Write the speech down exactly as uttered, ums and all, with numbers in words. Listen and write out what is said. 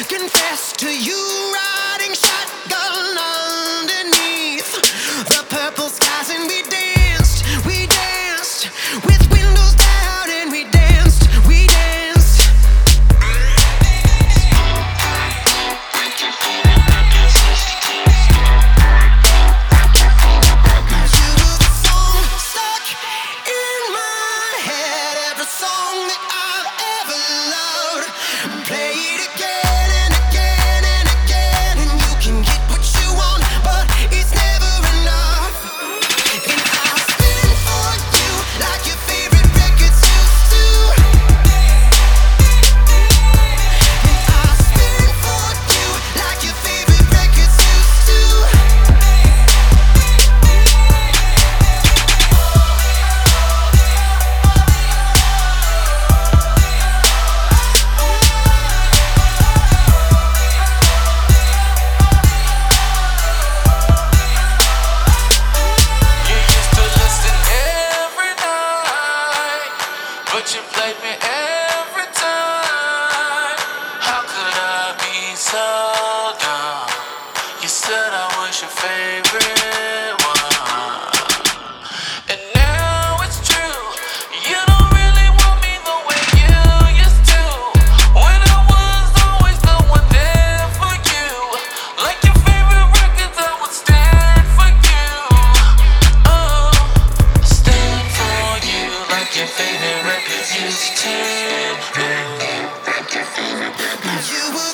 confess to you, riding shotgun underneath the purple skies, and we danced, we danced with windows down, and we danced, we danced. You were the song stuck in my head, every song that I've ever loved. Play it again and again and again, and you can get what you want, but it's never enough. And I spin for you like your favorite records used to. And I spin for you like your favorite records used to. You used to listen every night, but you played me every time. How could I be so dumb? You said I was your favorite one, and now it's true. You don't really want me the way you used to. When I was always the one there for you, like your favorite records, I would stand for you. Oh, stand for you like your favorite records used to. You were